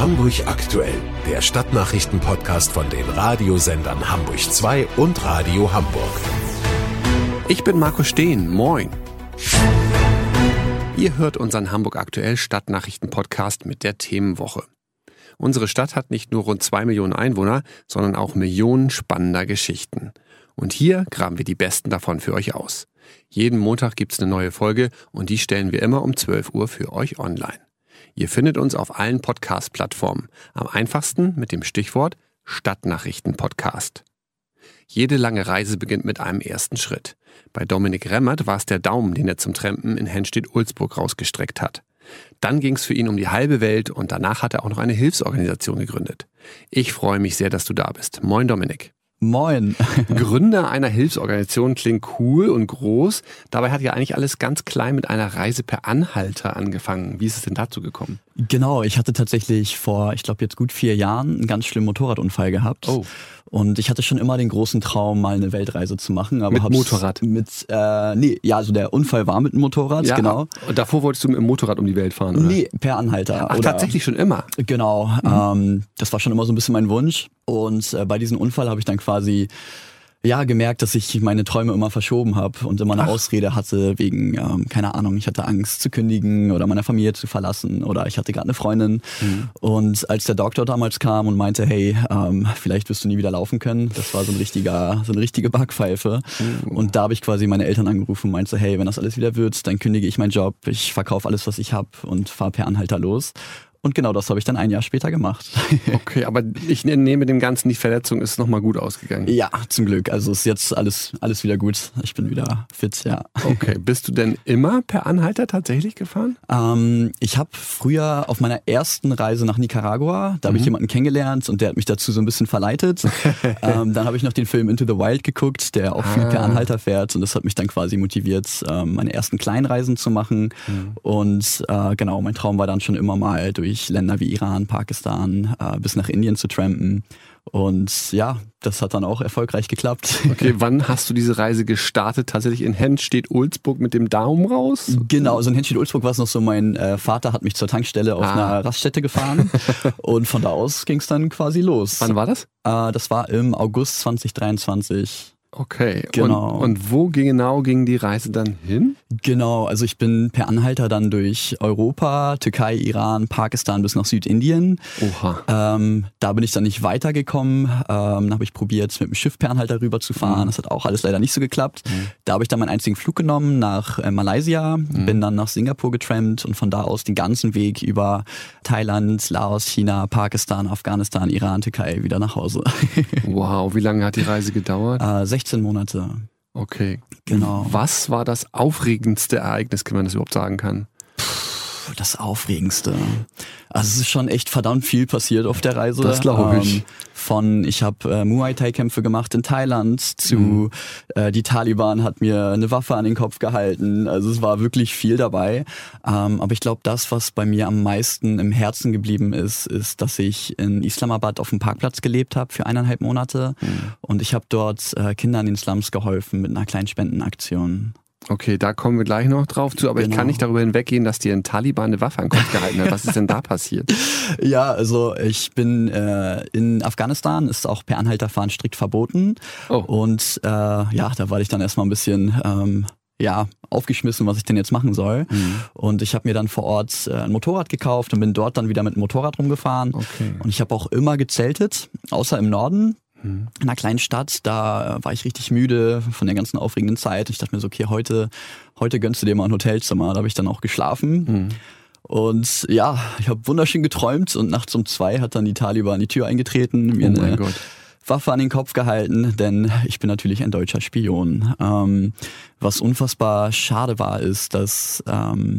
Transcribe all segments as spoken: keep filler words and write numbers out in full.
Hamburg aktuell, der Stadtnachrichten-Podcast von den Radiosendern Hamburg zwei und Radio Hamburg. Ich bin Marco Steen, moin. Ihr hört unseren Hamburg aktuell Stadtnachrichten-Podcast mit der Themenwoche. Unsere Stadt hat nicht nur rund zwei Millionen Einwohner, sondern auch Millionen spannender Geschichten. Und hier graben wir die besten davon für euch aus. Jeden Montag gibt's eine neue Folge und die stellen wir immer um zwölf Uhr für euch online. Ihr findet uns auf allen Podcast-Plattformen. Am einfachsten mit dem Stichwort Stadtnachrichten-Podcast. Jede lange Reise beginnt mit einem ersten Schritt. Bei Dominik Remmert war es der Daumen, den er zum Trampen in Henstedt-Ulzburg rausgestreckt hat. Dann ging es für ihn um die halbe Welt und danach hat er auch noch eine Hilfsorganisation gegründet. Ich freue mich sehr, dass du da bist. Moin Dominik. Moin. Gründer einer Hilfsorganisation klingt cool und groß. Dabei hat ja eigentlich alles ganz klein mit einer Reise per Anhalter angefangen. Wie ist es denn dazu gekommen? Genau, ich hatte tatsächlich vor, ich glaube jetzt gut vier Jahren einen ganz schlimmen Motorradunfall gehabt. Oh. Und ich hatte schon immer den großen Traum, mal eine Weltreise zu machen. Aber mit hab's Motorrad? Mit, äh, nee, ja, also der Unfall war mit dem Motorrad, ja, genau. Und davor wolltest du mit dem Motorrad um die Welt fahren, oder? Nee, per Anhalter. Ach, oder, tatsächlich schon immer? Genau, mhm. ähm, das war schon immer so ein bisschen mein Wunsch. Und äh, bei diesem Unfall habe ich dann quasi ja gemerkt, dass ich meine Träume immer verschoben habe und immer eine Ach. Ausrede hatte wegen, ähm, keine Ahnung, ich hatte Angst zu kündigen oder meine Familie zu verlassen oder ich hatte gerade eine Freundin. Mhm. Und als der Doktor damals kam und meinte, hey, ähm, vielleicht wirst du nie wieder laufen können, das war so ein richtiger, so eine richtige Backpfeife. Mhm. Und da habe ich quasi meine Eltern angerufen und meinte, hey, wenn das alles wieder wird, dann kündige ich meinen Job, ich verkaufe alles, was ich habe und fahre per Anhalter los. Und genau das habe ich dann ein Jahr später gemacht. Okay, aber ich nehme dem Ganzen, die Verletzung ist nochmal gut ausgegangen. Ja, zum Glück. Also ist jetzt alles, alles wieder gut. Ich bin wieder fit, ja. Okay, bist du denn immer per Anhalter tatsächlich gefahren? Ähm, ich habe früher auf meiner ersten Reise nach Nicaragua, da habe mhm. ich jemanden kennengelernt und der hat mich dazu so ein bisschen verleitet. ähm, dann habe ich noch den Film Into the Wild geguckt, der auch viel ah. per Anhalter fährt und das hat mich dann quasi motiviert, ähm, meine ersten Kleinreisen zu machen. Mhm. Und äh, genau, mein Traum war dann schon immer mal durch Länder wie Iran, Pakistan, äh, bis nach Indien zu trampen. Und ja, das hat dann auch erfolgreich geklappt. Okay, wann hast du diese Reise gestartet? Tatsächlich in Henstedt-Ulzburg mit dem Daumen raus? Genau, also in Henstedt-Ulzburg war es noch so, mein äh, Vater hat mich zur Tankstelle auf ah. einer Raststätte gefahren und von da aus ging es dann quasi los. Wann war das? Äh, das war im August zwanzig dreiundzwanzig. Okay, genau. Und, und wo genau ging die Reise dann hin? Genau, also ich bin per Anhalter dann durch Europa, Türkei, Iran, Pakistan bis nach Südindien. Oha. Ähm, da bin ich dann nicht weitergekommen. Ähm, dann habe ich probiert, mit dem Schiff per Anhalter rüber zu fahren. Mhm. Das hat auch alles leider nicht so geklappt. Mhm. Da habe ich dann meinen einzigen Flug genommen nach äh, Malaysia, mhm. bin dann nach Singapur getrampt und von da aus den ganzen Weg über Thailand, Laos, China, Pakistan, Afghanistan, Iran, Türkei wieder nach Hause. Wow, wie lange hat die Reise gedauert? Äh, sechzehn Monate. Okay. Genau. Was war das aufregendste Ereignis, wenn man das überhaupt sagen kann? Puh, das Aufregendste. Also es ist schon echt verdammt viel passiert auf der Reise. Das glaube ich. Ähm, von, ich habe äh, Muay Thai Kämpfe gemacht in Thailand zu mhm. äh, die Taliban hat mir eine Waffe an den Kopf gehalten. Also es war wirklich viel dabei. Ähm, aber ich glaube, das, was bei mir am meisten im Herzen geblieben ist, ist, dass ich in Islamabad auf dem Parkplatz gelebt habe für eineinhalb Monate. Mhm. Und ich habe dort äh, Kindern in den Slums geholfen mit einer kleinen Spendenaktion. Okay, da kommen wir gleich noch drauf zu, aber genau. Ich kann nicht darüber hinweggehen, dass dir ein Taliban eine Waffe an den Kopf gehalten hat. Was ist denn da passiert? Ja, also ich bin äh, in Afghanistan, ist auch per Anhalterfahren strikt verboten. Oh. Und äh, ja, da war ich dann erstmal ein bisschen ähm, ja, aufgeschmissen, was ich denn jetzt machen soll. Mhm. Und ich habe mir dann vor Ort äh, ein Motorrad gekauft und bin dort dann wieder mit dem Motorrad rumgefahren. Okay. Und ich habe auch immer gezeltet, außer im Norden. In einer kleinen Stadt, da war ich richtig müde von der ganzen aufregenden Zeit. Ich dachte mir so, okay, heute, heute gönnst du dir mal ein Hotelzimmer. Da habe ich dann auch geschlafen. Mhm. Und ja, ich habe wunderschön geträumt und nachts um zwei hat dann die Taliban die Tür eingetreten, mir oh eine Gott. Waffe an den Kopf gehalten, denn ich bin natürlich ein deutscher Spion. Ähm, was unfassbar schade war, ist, dass ähm,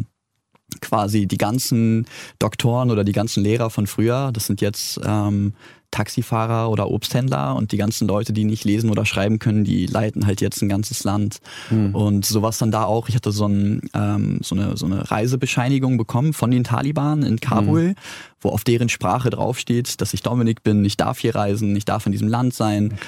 quasi die ganzen Doktoren oder die ganzen Lehrer von früher, das sind jetzt ähm, Taxifahrer oder Obsthändler und die ganzen Leute, die nicht lesen oder schreiben können, die leiten halt jetzt ein ganzes Land. Mhm. Und so war es dann da auch. Ich hatte so, ein, ähm, so, eine, so eine Reisebescheinigung bekommen von den Taliban in Kabul, mhm. wo auf deren Sprache draufsteht, dass ich Dominik bin, ich darf hier reisen, ich darf in diesem Land sein. Okay.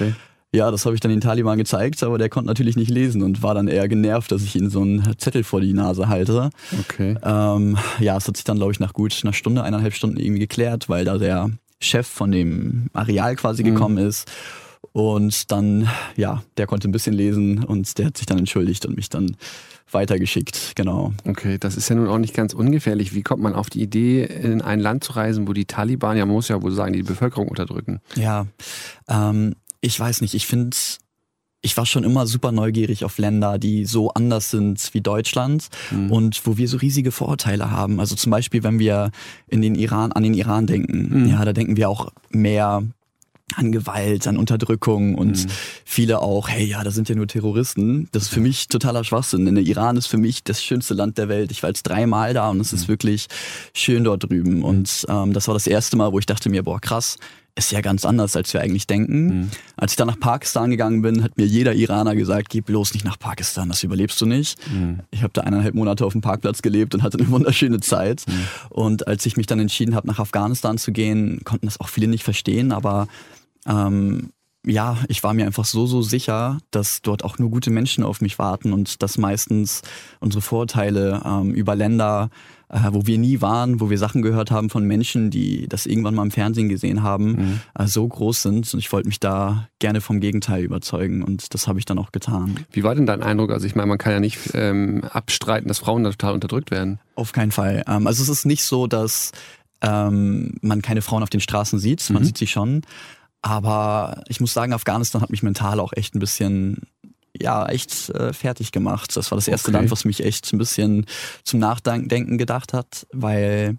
Ja, das habe ich dann den Taliban gezeigt, aber der konnte natürlich nicht lesen und war dann eher genervt, dass ich ihm so einen Zettel vor die Nase halte. Okay. Ähm, ja, es hat sich dann, glaube ich, nach gut einer Stunde, eineinhalb Stunden irgendwie geklärt, weil da der Chef von dem Areal quasi mhm. gekommen ist. Und dann, ja, der konnte ein bisschen lesen und der hat sich dann entschuldigt und mich dann weitergeschickt, genau. Okay, das ist ja nun auch nicht ganz ungefährlich. Wie kommt man auf die Idee, in ein Land zu reisen, wo die Taliban, ja man muss ja wohl sagen, die Bevölkerung unterdrücken? Ja, ähm, ich weiß nicht, ich finde, ich war schon immer super neugierig auf Länder, die so anders sind wie Deutschland mhm. und wo wir so riesige Vorurteile haben. Also zum Beispiel, wenn wir in den Iran, an den Iran denken, mhm. ja, da denken wir auch mehr an Gewalt, an Unterdrückung und mhm. viele auch, hey, ja, das sind ja nur Terroristen. Das ist für mich totaler Schwachsinn. Denn der Iran ist für mich das schönste Land der Welt. Ich war jetzt dreimal da und es mhm. ist wirklich schön dort drüben. Und ähm, das war das erste Mal, wo ich dachte mir, boah, krass, ist ja ganz anders, als wir eigentlich denken. Mhm. Als ich dann nach Pakistan gegangen bin, hat mir jeder Iraner gesagt, geh bloß nicht nach Pakistan, das überlebst du nicht. Mhm. Ich habe da eineinhalb Monate auf dem Parkplatz gelebt und hatte eine wunderschöne Zeit. Mhm. Und als ich mich dann entschieden habe, nach Afghanistan zu gehen, konnten das auch viele nicht verstehen, aber Ähm, ja, ich war mir einfach so, so sicher, dass dort auch nur gute Menschen auf mich warten und dass meistens unsere Vorurteile ähm, über Länder, äh, wo wir nie waren, wo wir Sachen gehört haben von Menschen, die das irgendwann mal im Fernsehen gesehen haben, mhm. äh, so groß sind. Und ich wollte mich da gerne vom Gegenteil überzeugen und das habe ich dann auch getan. Wie war denn dein Eindruck? Also ich meine, man kann ja nicht ähm, abstreiten, dass Frauen da total unterdrückt werden. Auf keinen Fall. Ähm, also es ist nicht so, dass ähm, man keine Frauen auf den Straßen sieht. Man mhm. sieht sie schon. Aber ich muss sagen, Afghanistan hat mich mental auch echt ein bisschen, ja, echt äh, fertig gemacht. Das war das erste okay. Land, was mich echt ein bisschen zum Nachdenken gedacht hat, weil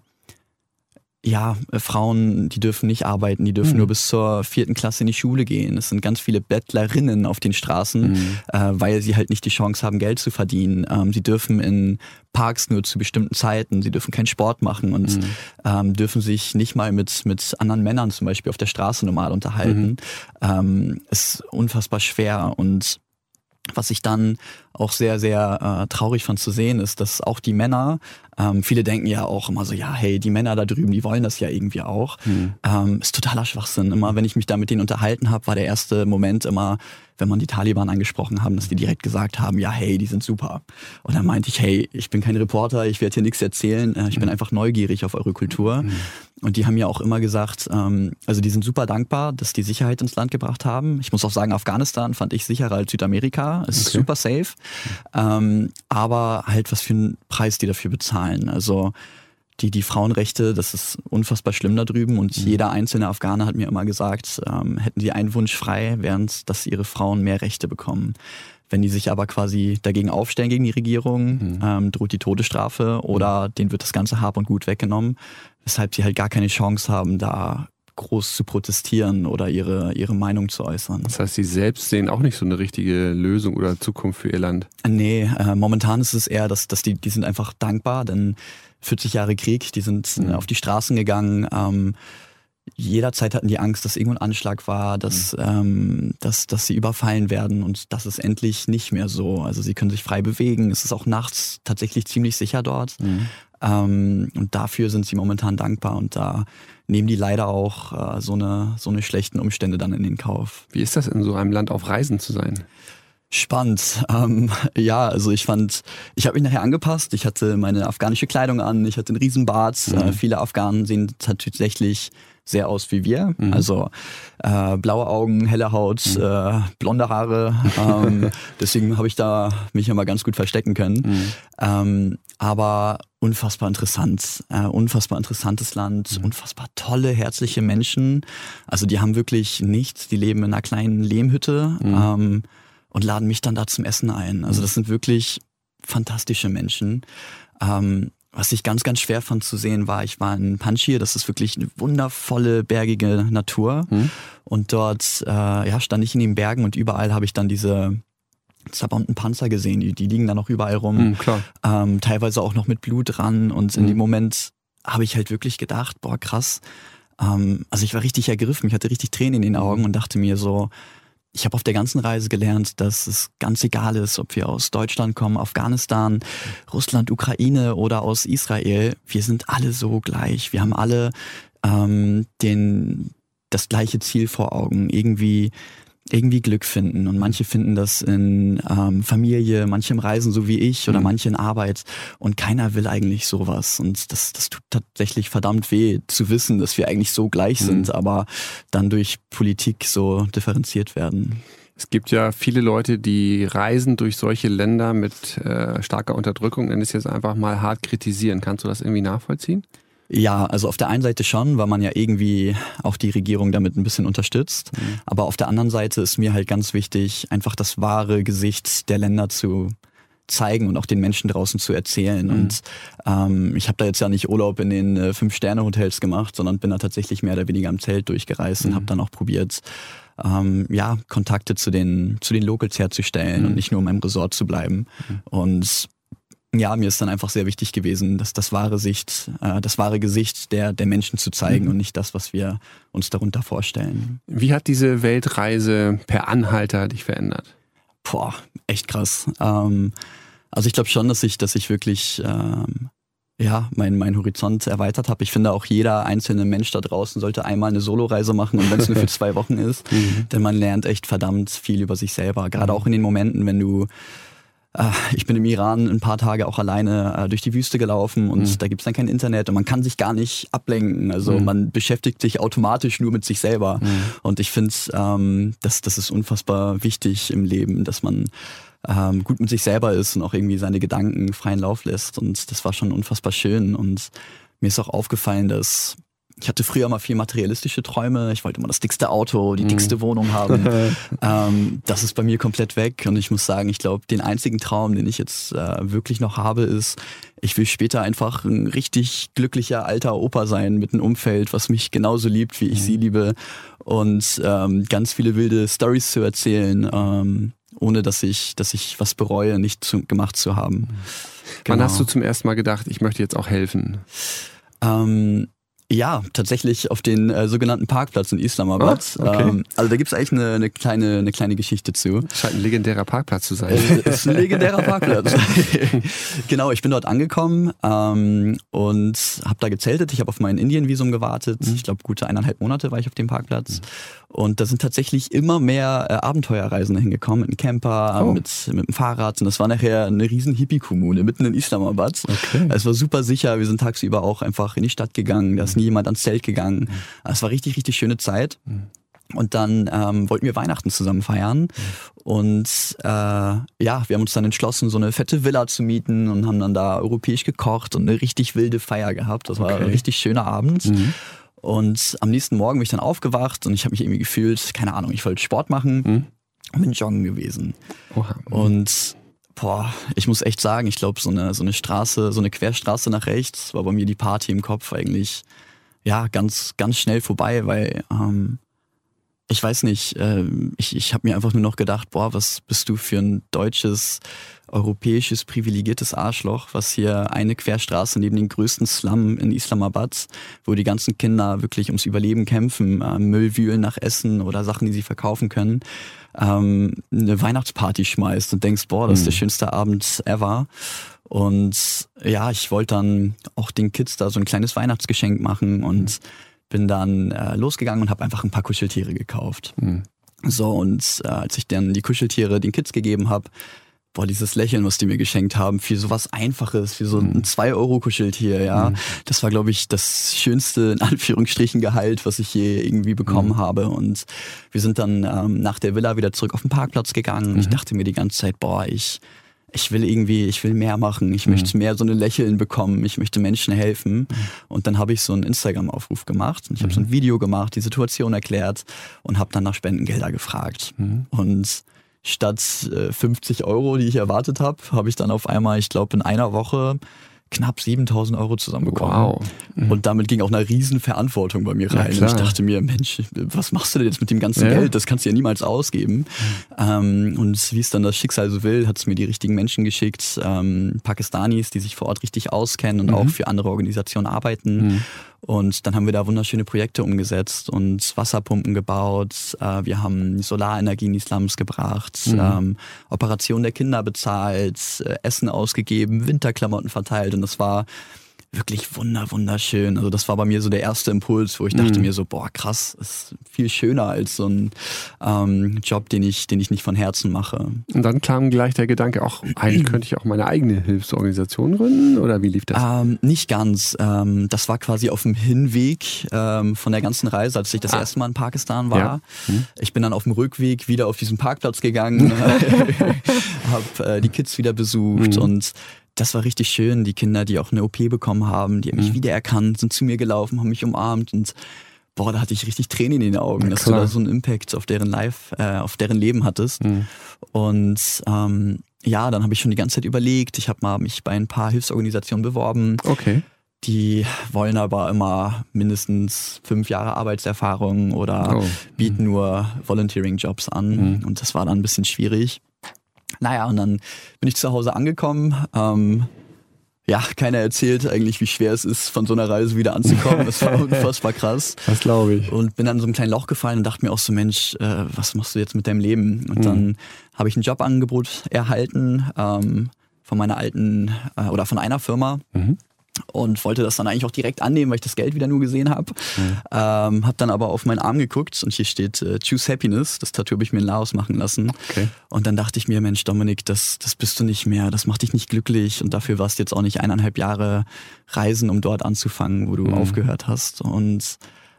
ja, äh, Frauen, die dürfen nicht arbeiten, die dürfen mhm. nur bis zur vierten Klasse in die Schule gehen. Es sind ganz viele Bettlerinnen auf den Straßen, mhm. äh, weil sie halt nicht die Chance haben, Geld zu verdienen. Ähm, sie dürfen in Parks nur zu bestimmten Zeiten, sie dürfen keinen Sport machen und mhm. ähm, dürfen sich nicht mal mit, mit anderen Männern zum Beispiel auf der Straße normal unterhalten. Mhm. Ähm, ist unfassbar schwer und was ich dann auch sehr, sehr äh, traurig fand zu sehen, ist, dass auch die Männer, ähm, viele denken ja auch immer so, ja, hey, die Männer da drüben, die wollen das ja irgendwie auch. Mhm. Ähm, ist totaler Schwachsinn. Immer, wenn ich mich da mit denen unterhalten habe, war der erste Moment immer, wenn man die Taliban angesprochen haben, dass die direkt gesagt haben, ja, hey, die sind super. Und dann meinte ich, hey, ich bin kein Reporter, ich werde hier nichts erzählen, ich bin einfach neugierig auf eure Kultur. Mhm. Und die haben ja auch immer gesagt, ähm, also die sind super dankbar, dass die Sicherheit ins Land gebracht haben. Ich muss auch sagen, Afghanistan fand ich sicherer als Südamerika. Es ist okay. super safe. Ähm, aber halt, was für einen Preis die dafür bezahlen. Also die, die Frauenrechte, das ist unfassbar schlimm da drüben und mhm. jeder einzelne Afghaner hat mir immer gesagt, ähm, hätten sie einen Wunsch frei, wären es, dass ihre Frauen mehr Rechte bekommen. Wenn die sich aber quasi dagegen aufstellen gegen die Regierung, mhm. ähm, droht die Todesstrafe oder mhm. denen wird das ganze Hab und Gut weggenommen, weshalb sie halt gar keine Chance haben, da groß zu protestieren oder ihre, ihre Meinung zu äußern. Das heißt, sie selbst sehen auch nicht so eine richtige Lösung oder Zukunft für ihr Land? Nee, äh, momentan ist es eher, dass, dass die, die sind einfach dankbar, denn vierzig Jahre Krieg, die sind mhm. auf die Straßen gegangen, ähm, jederzeit hatten die Angst, dass irgendwo ein Anschlag war, dass, mhm. ähm, dass, dass sie überfallen werden und das ist endlich nicht mehr so. Also sie können sich frei bewegen, es ist auch nachts tatsächlich ziemlich sicher dort mhm. ähm, und dafür sind sie momentan dankbar und da nehmen die leider auch äh, so eine, so eine schlechten Umstände dann in den Kauf. Wie ist das in so einem Land auf Reisen zu sein? Spannend. Ähm, ja, also ich fand, ich habe mich nachher angepasst. Ich hatte meine afghanische Kleidung an, ich hatte einen Riesenbart. Mhm. Äh, viele Afghanen sehen tatsächlich sehr aus wie wir. Mhm. Also äh, blaue Augen, helle Haut, mhm. äh, blonde Haare. Ähm, deswegen habe ich da mich immer ganz gut verstecken können. Mhm. Ähm, aber unfassbar interessant. Äh, unfassbar interessantes Land, mhm. unfassbar tolle, herzliche Menschen. Also die haben wirklich nichts. Die leben in einer kleinen Lehmhütte. Mhm. Ähm, und laden mich dann da zum Essen ein. Also das sind wirklich fantastische Menschen. Ähm, was ich ganz, ganz schwer fand zu sehen war, ich war in Panjshir, das ist wirklich eine wundervolle, bergige Natur. Mhm. Und dort äh, ja, stand ich in den Bergen und überall habe ich dann diese zerbombten Panzer gesehen. Die, die liegen da noch überall rum. Mhm, klar. Ähm, teilweise auch noch mit Blut dran. Und in mhm. dem Moment habe ich halt wirklich gedacht, boah krass. Ähm, also ich war richtig ergriffen, ich hatte richtig Tränen in den Augen und dachte mir so, ich habe auf der ganzen Reise gelernt, dass es ganz egal ist, ob wir aus Deutschland kommen, Afghanistan, Russland, Ukraine oder aus Israel. Wir sind alle so gleich. Wir haben alle ähm, den, das gleiche Ziel vor Augen. Irgendwie irgendwie Glück finden. Und manche finden das in ähm, Familie, manche im Reisen, so wie ich, oder mhm. manche in Arbeit. Und keiner will eigentlich sowas. Und das, das tut tatsächlich verdammt weh, zu wissen, dass wir eigentlich so gleich mhm. sind, aber dann durch Politik so differenziert werden. Es gibt ja viele Leute, die Reisen durch solche Länder mit äh, starker Unterdrückung, nenne ich es jetzt einfach mal, hart kritisieren. Kannst du das irgendwie nachvollziehen? Ja, also auf der einen Seite schon, weil man ja irgendwie auch die Regierung damit ein bisschen unterstützt. Mhm. Aber auf der anderen Seite ist mir halt ganz wichtig, einfach das wahre Gesicht der Länder zu zeigen und auch den Menschen draußen zu erzählen. Mhm. Und ähm, ich habe da jetzt ja nicht Urlaub in den äh, Fünf-Sterne-Hotels gemacht, sondern bin da tatsächlich mehr oder weniger im Zelt durchgereist mhm. und habe dann auch probiert, ähm, ja, Kontakte zu den, zu den Locals herzustellen mhm. und nicht nur in meinem Resort zu bleiben. Mhm. Und ja, mir ist dann einfach sehr wichtig gewesen, dass das wahre Sicht, äh, das wahre Gesicht der, der Menschen zu zeigen mhm. und nicht das, was wir uns darunter vorstellen. Wie hat diese Weltreise per Anhalter dich verändert? Boah, echt krass. Ähm, also ich glaube schon, dass ich, dass ich wirklich ähm, ja, mein, mein Horizont erweitert habe. Ich finde auch jeder einzelne Mensch da draußen sollte einmal eine Soloreise machen und wenn es nur für zwei Wochen ist, mhm. denn man lernt echt verdammt viel über sich selber. Gerade auch in den Momenten, wenn du Ich bin im Iran ein paar Tage auch alleine durch die Wüste gelaufen und mhm. da gibt's dann kein Internet und man kann sich gar nicht ablenken. Also mhm. man beschäftigt sich automatisch nur mit sich selber. Mhm. Und ich finde, ähm, das, das ist unfassbar wichtig im Leben, dass man ähm, gut mit sich selber ist und auch irgendwie seine Gedanken freien Lauf lässt. Und das war schon unfassbar schön. Und mir ist auch aufgefallen, dass ich hatte früher mal viel materialistische Träume. Ich wollte immer das dickste Auto, die dickste mm. Wohnung haben. ähm, das ist bei mir komplett weg. Und ich muss sagen, ich glaube, den einzigen Traum, den ich jetzt äh, wirklich noch habe, ist, ich will später einfach ein richtig glücklicher alter Opa sein mit einem Umfeld, was mich genauso liebt, wie ich mm. sie liebe. Und ähm, ganz viele wilde Storys zu erzählen, ähm, ohne dass ich, dass ich was bereue, nicht zu, gemacht zu haben. Wann genau. hast du zum ersten Mal gedacht, ich möchte jetzt auch helfen? Ähm, Ja, tatsächlich auf den äh, sogenannten Parkplatz in Islamabad. Oh, okay. ähm, also da gibt's eigentlich eine, eine kleine eine kleine Geschichte zu. Scheint ein legendärer Parkplatz zu sein. Äh, ist ein legendärer Parkplatz. Genau, ich bin dort angekommen ähm, und habe da gezeltet. Ich habe auf mein Indien-Visum gewartet. Mhm. Ich glaube, gute eineinhalb Monate war ich auf dem Parkplatz. Mhm. Und da sind tatsächlich immer mehr äh, Abenteuerreisende hingekommen, mit einem Camper, oh. mit, mit dem Fahrrad. Und das war nachher eine riesen Hippie-Kommune mitten in Islamabad. Okay. Es war super sicher. Wir sind tagsüber auch einfach in die Stadt gegangen. Da ist nie jemand ans Zelt gegangen. Es war richtig, richtig schöne Zeit. Mhm. Und dann ähm, wollten wir Weihnachten zusammen feiern. Mhm. Und äh, ja, wir haben uns dann entschlossen, so eine fette Villa zu mieten und haben dann da europäisch gekocht und eine richtig wilde Feier gehabt. Das war okay. ein richtig schöner Abend. Mhm. Und am nächsten Morgen bin ich dann aufgewacht und ich habe mich irgendwie gefühlt, keine Ahnung, ich wollte Sport machen mhm. und bin joggen gewesen. Oha. Und boah, ich muss echt sagen, ich glaube, so eine, so eine Straße, so eine Querstraße nach rechts war bei mir die Party im Kopf eigentlich ja ganz, ganz schnell vorbei, weil ähm, ich weiß nicht, äh, ich, ich habe mir einfach nur noch gedacht, boah, was bist du für ein deutsches, europäisches, privilegiertes Arschloch, was hier eine Querstraße neben den größten Slum in Islamabad, wo die ganzen Kinder wirklich ums Überleben kämpfen, äh, Müll wühlen nach Essen oder Sachen, die sie verkaufen können, ähm, eine Weihnachtsparty schmeißt und denkst, boah, das ist der schönste Abend ever. Und ja, ich wollte dann auch den Kids da so ein kleines Weihnachtsgeschenk machen und bin dann äh, losgegangen und habe einfach ein paar Kuscheltiere gekauft. Mhm. So, und äh, als ich dann die Kuscheltiere den Kids gegeben habe, boah, dieses Lächeln, was die mir geschenkt haben, für sowas Einfaches, für so ein zwei Euro Kuscheltier, ja, mhm. das war, glaube ich, das schönste, in Anführungsstrichen, Gehalt, was ich je irgendwie bekommen mhm. habe. Und wir sind dann ähm, nach der Villa wieder zurück auf den Parkplatz gegangen. Mhm. Ich dachte mir die ganze Zeit, boah, ich ich will irgendwie, ich will mehr machen, ich mhm. möchte mehr so eine Lächeln bekommen, ich möchte Menschen helfen. Mhm. Und dann habe ich so einen Instagram-Aufruf gemacht und ich habe mhm. so ein Video gemacht, die Situation erklärt und habe dann nach Spendengelder gefragt. Mhm. Und statt äh, fünfzig Euro, die ich erwartet habe, habe ich dann auf einmal, ich glaube in einer Woche, knapp siebentausend Euro zusammenbekommen. Wow. Mhm. Und damit ging auch eine riesen Verantwortung bei mir rein. Ja, und ich dachte mir, Mensch, was machst du denn jetzt mit dem ganzen ja. Geld? Das kannst du ja niemals ausgeben. Mhm. Ähm, und wie es dann das Schicksal so will, hat es mir die richtigen Menschen geschickt, ähm, Pakistanis, die sich vor Ort richtig auskennen und mhm. auch für andere Organisationen arbeiten. Mhm. Und dann haben wir da wunderschöne Projekte umgesetzt und Wasserpumpen gebaut. Äh, wir haben Solarenergie in die Slums gebracht, mhm. ähm, Operation der Kinder bezahlt, äh, Essen ausgegeben, Winterklamotten verteilt. Und das war wirklich wunder, wunderschön. Also das war bei mir so der erste Impuls, wo ich dachte Mhm. mir so, boah, krass, ist viel schöner als so ein ähm, Job, den ich, den ich nicht von Herzen mache. Und dann kam gleich der Gedanke, auch eigentlich könnte ich auch meine eigene Hilfsorganisation gründen, oder wie lief das? Ähm, nicht ganz. Ähm, das war quasi auf dem Hinweg ähm, von der ganzen Reise, als ich das Ah. erste Mal in Pakistan war. Ja. Hm. Ich bin dann auf dem Rückweg wieder auf diesen Parkplatz gegangen, habe äh, die Kids wieder besucht Mhm. und das war richtig schön. Die Kinder, die auch eine O P bekommen haben, die haben mich Mhm. wiedererkannt, sind zu mir gelaufen, haben mich umarmt und boah, da hatte ich richtig Tränen in den Augen, Na dass du klar. da so einen Impact auf deren Life, äh, auf deren Leben hattest. Mhm. Und ähm, ja, dann habe ich schon die ganze Zeit überlegt. Ich habe mal mich bei ein paar Hilfsorganisationen beworben. Okay. Die wollen aber immer mindestens fünf Jahre Arbeitserfahrung oder Oh. bieten nur Volunteering-Jobs an. Mhm. Und das war dann ein bisschen schwierig. Naja, und dann bin ich zu Hause angekommen. Ähm, ja, keiner erzählt eigentlich, wie schwer es ist, von so einer Reise wieder anzukommen. Das war unfassbar krass. Das glaube ich. Und bin dann in so ein kleines Loch gefallen und dachte mir auch so, Mensch, äh, was machst du jetzt mit deinem Leben? Und Mhm. dann habe ich ein Jobangebot erhalten ähm, von meiner alten äh, oder von einer Firma. Mhm. Und wollte das dann eigentlich auch direkt annehmen, weil ich das Geld wieder nur gesehen habe. Mhm. Ähm, habe dann aber auf meinen Arm geguckt und hier steht äh, Choose Happiness. Das Tattoo habe ich mir in Laos machen lassen. Okay. Und dann dachte ich mir, Mensch Dominik, das, das bist du nicht mehr. Das macht dich nicht glücklich. Und dafür warst du jetzt auch nicht eineinhalb Jahre reisen, um dort anzufangen, wo du Mhm. aufgehört hast. Und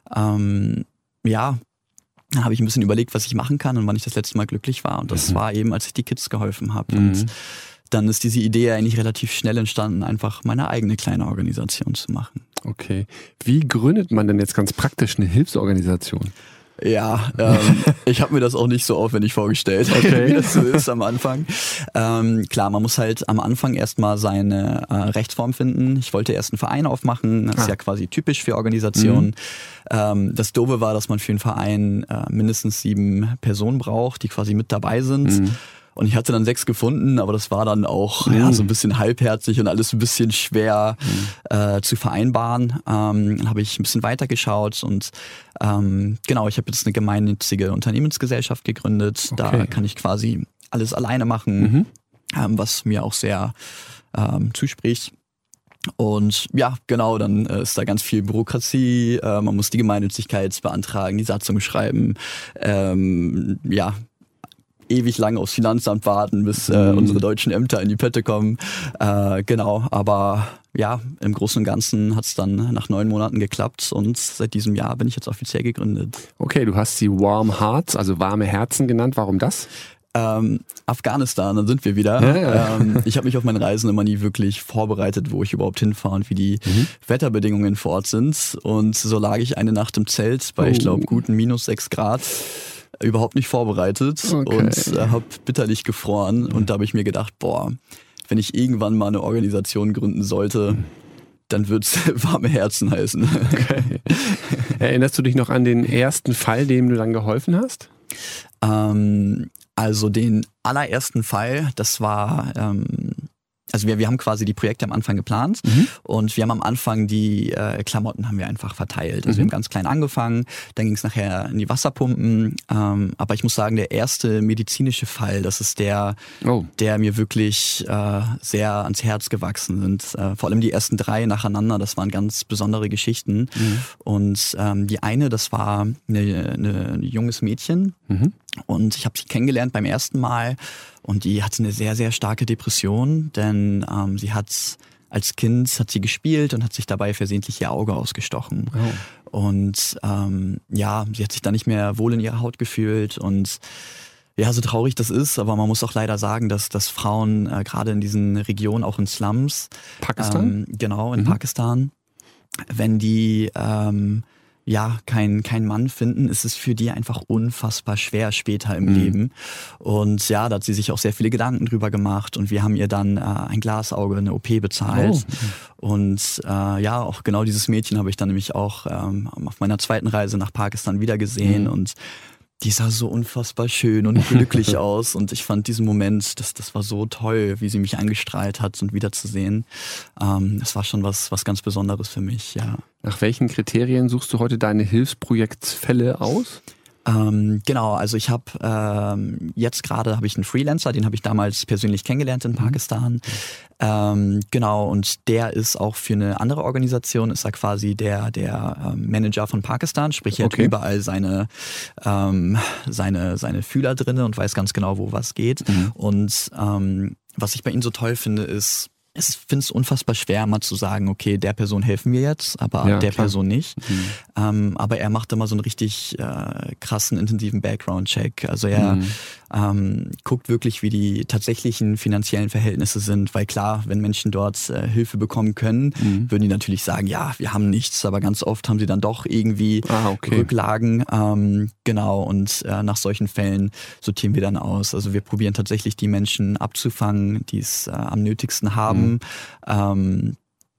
ähm, ja, dann habe ich ein bisschen überlegt, was ich machen kann und wann ich das letzte Mal glücklich war. Und das Mhm. war eben, als ich die Kids geholfen habe. Mhm. Und dann ist diese Idee eigentlich relativ schnell entstanden, einfach meine eigene kleine Organisation zu machen. Okay. Wie gründet man denn jetzt ganz praktisch eine Hilfsorganisation? Ja, ähm, ich habe mir das auch nicht so aufwendig vorgestellt, Okay. wie das so ist am Anfang. Ähm, klar, man muss halt am Anfang erstmal seine äh, Rechtsform finden. Ich wollte erst einen Verein aufmachen, das ist Ah. ja quasi typisch für Organisationen. Mhm. Ähm, das Doofe war, dass man für einen Verein äh, mindestens sieben Personen braucht, die quasi mit dabei sind. Mhm. Und ich hatte dann sechs gefunden, aber das war dann auch Mhm. ja, so ein bisschen halbherzig und alles ein bisschen schwer Mhm. äh, zu vereinbaren. Ähm, dann habe ich ein bisschen weitergeschaut und ähm, genau, ich habe jetzt eine gemeinnützige Unternehmensgesellschaft gegründet. Da Okay. kann ich quasi alles alleine machen, Mhm. ähm, was mir auch sehr ähm, zuspricht. Und ja, genau, dann äh, ist da ganz viel Bürokratie, äh, man muss die Gemeinnützigkeit beantragen, die Satzung schreiben, ähm, ja, ewig lang aufs Finanzamt warten, bis äh, Mhm. unsere deutschen Ämter in die Pötte kommen. Äh, genau, aber ja, im Großen und Ganzen hat es dann nach neun Monaten geklappt und seit diesem Jahr bin ich jetzt offiziell gegründet. Okay, du hast sie Warm Hearts, also warme Herzen genannt. Warum das? Ähm, Afghanistan, dann sind wir wieder. Ja, ja. Ähm, ich habe mich auf meine Reisen immer nie wirklich vorbereitet, wo ich überhaupt hinfahre und wie die Mhm. Wetterbedingungen vor Ort sind. Und so lag ich eine Nacht im Zelt bei, ich Oh. glaube, guten minus sechs Grad. Überhaupt nicht vorbereitet Okay. und äh, habe bitterlich gefroren. Und da habe ich mir gedacht, boah, wenn ich irgendwann mal eine Organisation gründen sollte, dann wird's warme Herzen heißen. Okay. Erinnerst du dich noch an den ersten Fall, dem du dann geholfen hast? Ähm, also den allerersten Fall, das war, ähm, also wir, wir haben quasi die Projekte am Anfang geplant Mhm. und wir haben am Anfang die äh, Klamotten haben wir einfach verteilt. Also Mhm. wir haben ganz klein angefangen, dann ging es nachher in die Wasserpumpen. Ähm, aber ich muss sagen, der erste medizinische Fall, das ist der, Oh. der mir wirklich äh, sehr ans Herz gewachsen sind. Äh, vor allem die ersten drei nacheinander, das waren ganz besondere Geschichten. Mhm. Und ähm, die eine, das war eine, eine, ein junges Mädchen, Mhm. und ich habe sie kennengelernt beim ersten Mal und die hatte eine sehr, sehr starke Depression, denn ähm, sie hat als Kind hat sie gespielt und hat sich dabei versehentlich ihr Auge ausgestochen. Oh. Und ähm, ja, sie hat sich dann nicht mehr wohl in ihrer Haut gefühlt und ja, so traurig das ist, aber man muss auch leider sagen, dass, dass Frauen äh, gerade in diesen Regionen, auch in Slums, Pakistan? ähm, genau, in Mhm. Pakistan, wenn die ähm, ja kein kein Mann finden, ist es für die einfach unfassbar schwer später im Mhm. Leben. Und ja, da hat sie sich auch sehr viele Gedanken drüber gemacht und wir haben ihr dann äh, ein Glasauge, eine O P bezahlt. Oh. Und äh, ja, auch genau dieses Mädchen habe ich dann nämlich auch ähm, auf meiner zweiten Reise nach Pakistan wieder gesehen Mhm. und die sah so unfassbar schön und glücklich aus und ich fand diesen Moment, das, das war so toll, wie sie mich angestrahlt hat und wiederzusehen. Ähm, das war schon was, was ganz Besonderes für mich, ja. Nach welchen Kriterien suchst du heute deine Hilfsprojektsfälle aus? Ähm, genau, also ich habe ähm, jetzt gerade habe ich einen Freelancer, den habe ich damals persönlich kennengelernt in Pakistan. Mhm. Ähm, genau, und der ist auch für eine andere Organisation, ist er quasi der, der ähm, Manager von Pakistan, sprich er hat okay. überall seine, ähm, seine, seine Fühler drin und weiß ganz genau, wo was geht. Mhm. Und ähm, was ich bei ihm so toll finde, ist, ich finde es unfassbar schwer, mal zu sagen, okay, der Person helfen wir jetzt, aber ja, der klar. Person nicht. Mhm. Ähm, aber er macht immer so einen richtig äh, krassen, intensiven Background-Check. Also er mhm. ähm, guckt wirklich, wie die tatsächlichen finanziellen Verhältnisse sind. Weil klar, wenn Menschen dort äh, Hilfe bekommen können, mhm. würden die natürlich sagen, ja, wir haben nichts. Aber ganz oft haben sie dann doch irgendwie ah, okay. Rücklagen. Ähm, genau, und äh, nach solchen Fällen sortieren wir dann aus. Also wir probieren tatsächlich die Menschen abzufangen, die es äh, am nötigsten haben. Mhm. Ähm,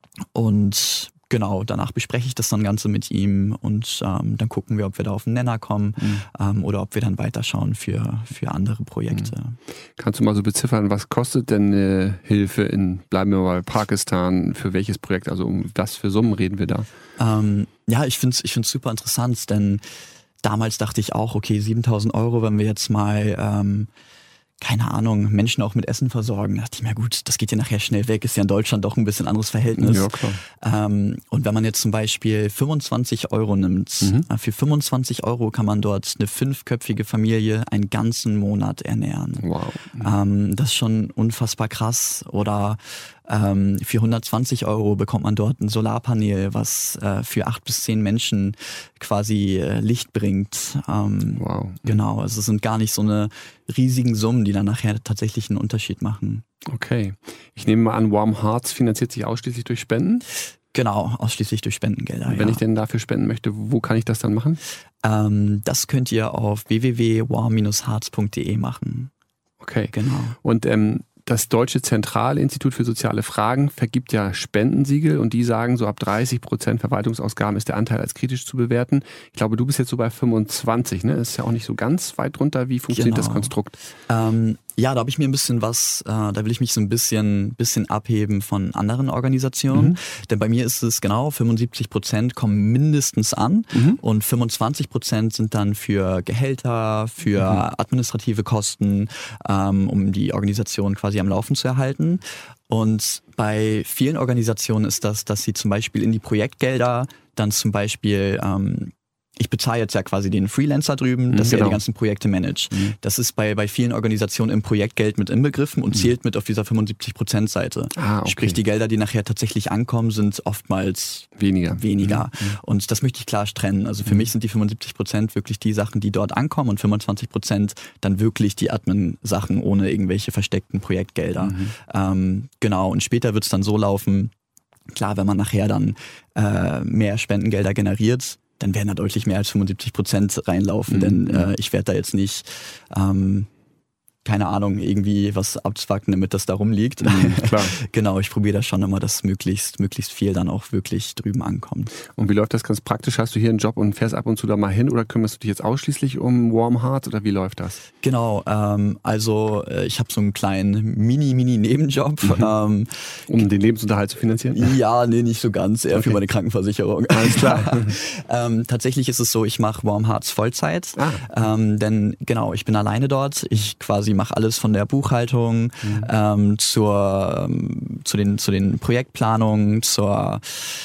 und genau, danach bespreche ich das dann Ganze mit ihm und ähm, dann gucken wir, ob wir da auf den Nenner kommen mhm. ähm, oder ob wir dann weiterschauen für, für andere Projekte. Mhm. Kannst du mal so beziffern, was kostet denn eine Hilfe in, bleiben wir mal, Pakistan, für welches Projekt, also um was für Summen reden wir da? Ähm, ja, ich finde es ich find's super interessant, denn damals dachte ich auch, okay, siebentausend Euro, wenn wir jetzt mal... Ähm, keine Ahnung, Menschen auch mit Essen versorgen. Da dachte ich mir, gut, das geht ja nachher schnell weg, ist ja in Deutschland doch ein bisschen anderes Verhältnis. Ja, klar. Ähm, und wenn man jetzt zum Beispiel fünfundzwanzig Euro nimmt, mhm. äh, für fünfundzwanzig Euro kann man dort eine fünfköpfige Familie einen ganzen Monat ernähren. Wow. Mhm. Ähm, das ist schon unfassbar krass. Oder ähm, für hundertzwanzig Euro bekommt man dort ein Solarpanel, was äh, für acht bis zehn Menschen quasi äh, Licht bringt. Ähm, wow. Genau, also es sind gar nicht so eine riesigen Summen, die dann nachher tatsächlich einen Unterschied machen. Okay. Ich nehme mal an, Warm Hearts finanziert sich ausschließlich durch Spenden? Genau, ausschließlich durch Spendengelder. Und wenn ja. ich denn dafür spenden möchte, wo kann ich das dann machen? Ähm, das könnt ihr auf w w w punkt warm Bindestrich hearts punkt d e machen. Okay. Genau. Und ähm, das Deutsche Zentralinstitut für soziale Fragen vergibt ja Spendensiegel und die sagen, so ab dreißig Prozent Verwaltungsausgaben ist der Anteil als kritisch zu bewerten. Ich glaube, du bist jetzt so bei fünfundzwanzig, ne? Das ist ja auch nicht so ganz weit drunter. Wie funktioniert genau. das Konstrukt? Ähm, ja, da habe ich mir ein bisschen was, äh, da will ich mich so ein bisschen, bisschen abheben von anderen Organisationen. Mhm. Denn bei mir ist es genau, fünfundsiebzig Prozent kommen mindestens an mhm. und fünfundzwanzig Prozent sind dann für Gehälter, für mhm. administrative Kosten, ähm, um die Organisation quasi am Laufen zu erhalten. Und bei vielen Organisationen ist das, dass sie zum Beispiel in die Projektgelder dann zum Beispiel ähm, ich bezahle jetzt ja quasi den Freelancer drüben, dass genau. er die ganzen Projekte managt. Mhm. Das ist bei, bei vielen Organisationen im Projektgeld mit inbegriffen und mhm. zählt mit auf dieser fünfundsiebzig Prozent Seite. Ah, okay. Sprich, die Gelder, die nachher tatsächlich ankommen, sind oftmals weniger. weniger. Mhm. Und das möchte ich klar trennen. Also für mhm. mich sind die fünfundsiebzig Prozent wirklich die Sachen, die dort ankommen und fünfundzwanzig Prozent dann wirklich die Admin-Sachen ohne irgendwelche versteckten Projektgelder. Mhm. Ähm, genau, und später wird es dann so laufen, klar, wenn man nachher dann äh, mehr Spendengelder generiert, dann werden da deutlich mehr als fünfundsiebzig Prozent reinlaufen, mhm. denn äh, ich werde da jetzt nicht, ähm, keine Ahnung, irgendwie was abzwacken, damit das da rumliegt. Mhm, klar. Genau, ich probiere da schon immer, dass möglichst, möglichst viel dann auch wirklich drüben ankommt. Und wie läuft das ganz praktisch? Hast du hier einen Job und fährst ab und zu da mal hin oder kümmerst du dich jetzt ausschließlich um Warm Hearts oder wie läuft das? Genau, ähm, also äh, ich habe so einen kleinen Mini-Mini-Nebenjob. Mhm. Ähm, um den Lebensunterhalt zu finanzieren? Ja, nee, nicht so ganz, eher okay. für meine Krankenversicherung. Alles klar. ähm, tatsächlich ist es so, ich mache Warm Hearts Vollzeit, ah. ähm, denn genau, ich bin alleine dort. Ich quasi mache alles von der Buchhaltung mhm. ähm, zur, ähm, zu, den, zu den Projektplanungen, zur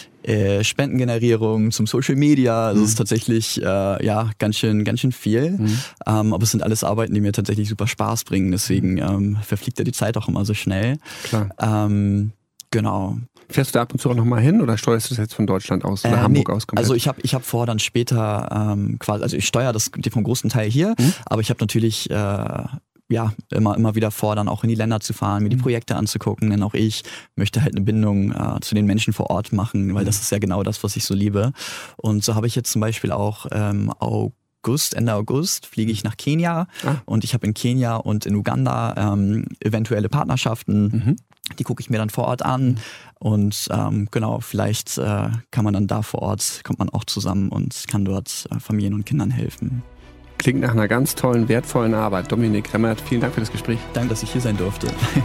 äh, Spendengenerierung, zum Social Media. Also mhm. es ist tatsächlich äh, ja ganz schön, ganz schön viel. Mhm. Ähm, aber es sind alles Arbeiten, die mir tatsächlich super Spaß bringen. Deswegen ähm, verfliegt ja die Zeit auch immer so schnell. Klar. Ähm, genau. Fährst du da ab und zu auch nochmal hin oder steuerst du das jetzt von Deutschland aus oder äh, Hamburg nee, aus komplett? Also ich habe ich hab vor, dann später ähm, quasi, also ich steuere das vom großen Teil hier, mhm. aber ich habe natürlich äh, ja immer immer wieder vor, dann auch in die Länder zu fahren, mir die Projekte anzugucken, denn auch ich möchte halt eine Bindung äh, zu den Menschen vor Ort machen, weil das ist ja genau das, was ich so liebe. Und so habe ich jetzt zum Beispiel auch ähm, August, Ende August fliege ich nach Kenia ah. und ich habe in Kenia und in Uganda ähm, eventuelle Partnerschaften. Mhm. Die gucke ich mir dann vor Ort an und ähm, genau, vielleicht äh, kann man dann da vor Ort, kommt man auch zusammen und kann dort äh, Familien und Kindern helfen. Klingt nach einer ganz tollen, wertvollen Arbeit. Dominik Remmert, vielen Dank für das Gespräch. Danke, dass ich hier sein durfte.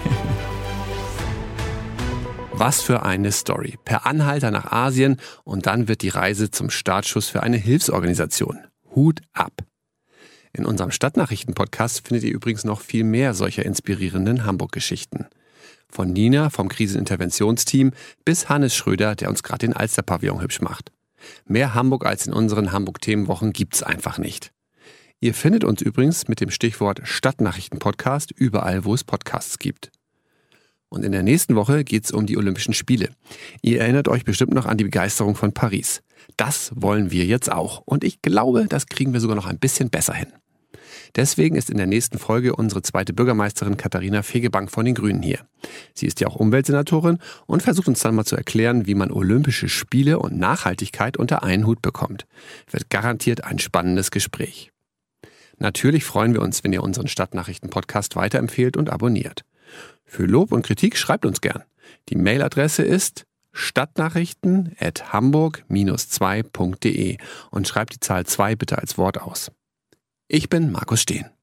Was für eine Story. Per Anhalter nach Asien und dann wird die Reise zum Startschuss für eine Hilfsorganisation. Hut ab. In unserem Stadtnachrichten-Podcast findet ihr übrigens noch viel mehr solcher inspirierenden Hamburg-Geschichten. Von Nina vom Kriseninterventionsteam bis Hannes Schröder, der uns gerade den Alster-Pavillon hübsch macht. Mehr Hamburg als in unseren Hamburg-Themenwochen gibt's einfach nicht. Ihr findet uns übrigens mit dem Stichwort Stadtnachrichten-Podcast überall, wo es Podcasts gibt. Und in der nächsten Woche geht's um die Olympischen Spiele. Ihr erinnert euch bestimmt noch an die Begeisterung von Paris. Das wollen wir jetzt auch. Und ich glaube, das kriegen wir sogar noch ein bisschen besser hin. Deswegen ist in der nächsten Folge unsere zweite Bürgermeisterin Katharina Fegebank von den Grünen hier. Sie ist ja auch Umweltsenatorin und versucht uns dann mal zu erklären, wie man Olympische Spiele und Nachhaltigkeit unter einen Hut bekommt. Wird garantiert ein spannendes Gespräch. Natürlich freuen wir uns, wenn ihr unseren Stadtnachrichten-Podcast weiterempfehlt und abonniert. Für Lob und Kritik schreibt uns gern. Die Mailadresse ist stadtnachrichten at hamburg zwei punkt de und schreibt die Zahl zwei bitte als Wort aus. Ich bin Markus Steen.